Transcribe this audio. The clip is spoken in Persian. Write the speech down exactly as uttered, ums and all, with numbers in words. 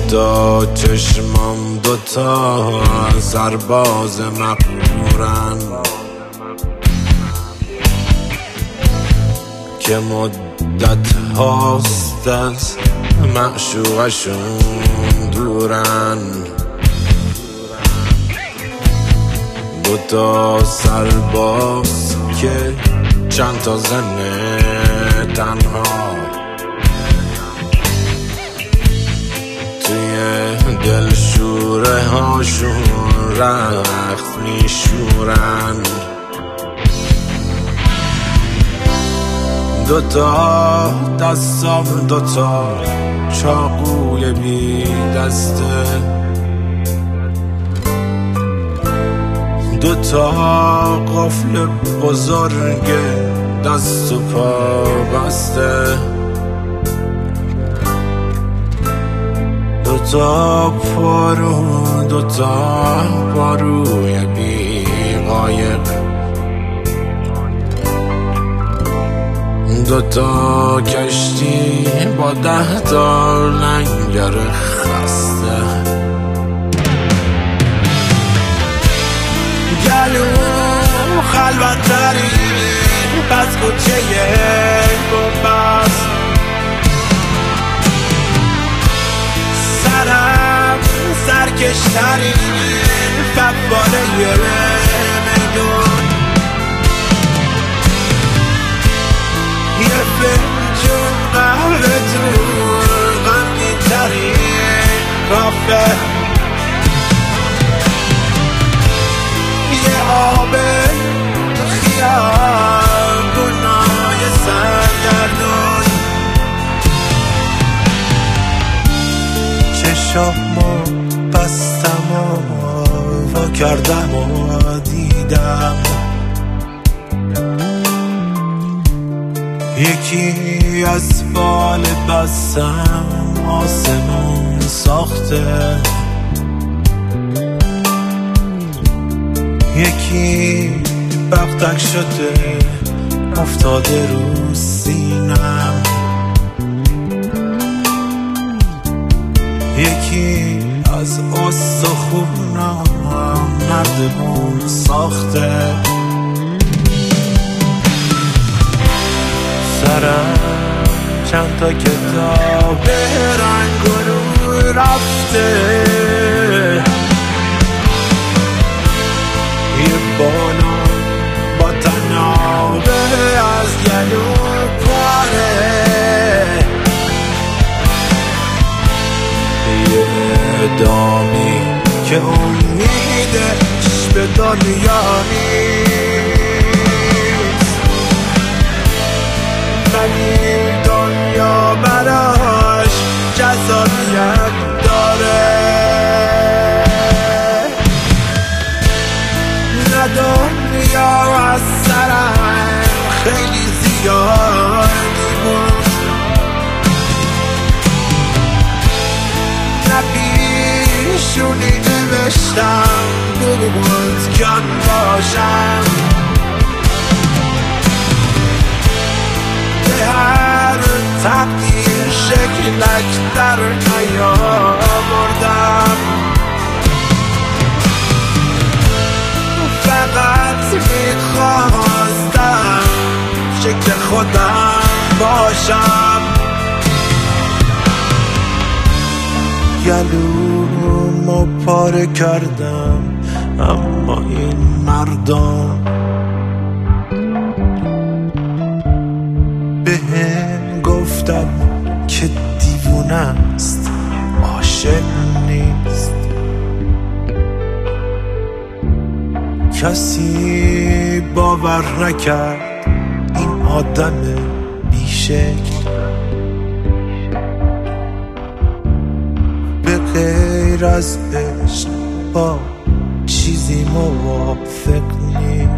دوتا چشمام دوتا سرباز مقبورن که مدت هاست از معشوقشون دورن. دوتا سرباز که چند تا زن تنها توی دل شوره هاشون رخت میشورن. دوتا دستام دوتا چاقوی بی دسته، دوتا قفل بزرگ دست و پا بسته، دوتا پارو دوتا پاروی بی قایق، دوتا کشتی با ده تا لنگر خسته. گلو خلوت تری پس کوچه گنبست، سرم سرکشتری فباله میدون، یه فنجون قهوه تو غمگین تری کافه، یه آب خیابونای سرگردون، چشامو بستم و وا کردم و دیدم یکی از بال بستم آسمون ساخته، یکی بغدک شده افتاده رو سینم، یکی از استخونم نردبون ساخته، سرم چند تا کتاب رنگ و رو رفته، یه بالا با تنابه از گلو پاره، یه دامی که امیدش به دنیا نیست، ولی دنیا براش جذابیت داره. دنیا از سرم خیلی زیادی بود، نپیشونی نوشتم بود کن باشم، به هر تقدیر شکلک در نیاوردم، فقط میخواستم شکل خودم باشم. گلومو پاره کردم اما این مردم بهم گفتم که دیوونه است عاشق نیست، کسی باور نکرد این آدم بیشکل به غیر از عشق با چیزی موافق نیست.